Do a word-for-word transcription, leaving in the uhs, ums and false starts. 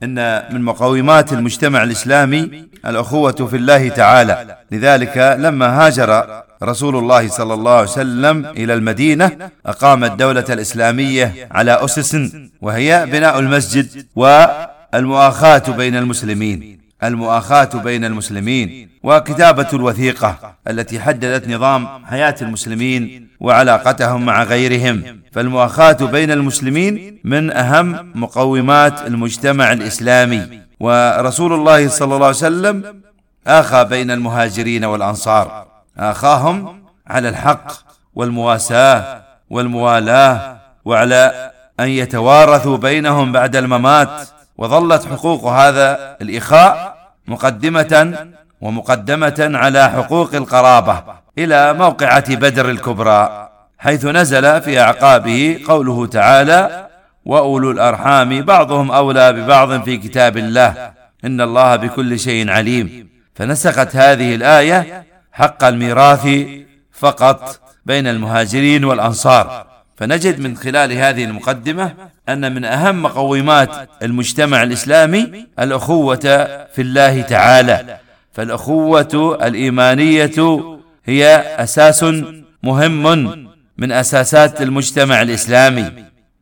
إن من مقومات المجتمع الإسلامي الأخوة في الله تعالى. لذلك لما هاجر رسول الله صلى الله عليه وسلم إلى المدينة أقام الدولة الإسلامية على أسس، وهي بناء المسجد والمؤاخاة بين المسلمين المؤاخاة بين المسلمين وكتابة الوثيقة التي حددت نظام حياة المسلمين وعلاقتهم مع غيرهم. فالمؤاخاة بين المسلمين من أهم مقومات المجتمع الإسلامي. ورسول الله صلى الله عليه وسلم آخى بين المهاجرين والأنصار، آخاهم على الحق والمواساة والموالاة، وعلى أن يتوارثوا بينهم بعد الممات. وظلت حقوق هذا الإخاء مقدمة ومقدمة على حقوق القرابة إلى موقعة بدر الكبرى، حيث نزل في أعقابه قوله تعالى: وأولو الأرحام بعضهم أولى ببعض في كتاب الله إن الله بكل شيء عليم. فنسخت هذه الآية حق الميراث فقط بين المهاجرين والأنصار. فنجد من خلال هذه المقدمة أن من أهم مقومات المجتمع الإسلامي الأخوة في الله تعالى. فالأخوة الإيمانية هي أساس مهم من أساسات المجتمع الإسلامي.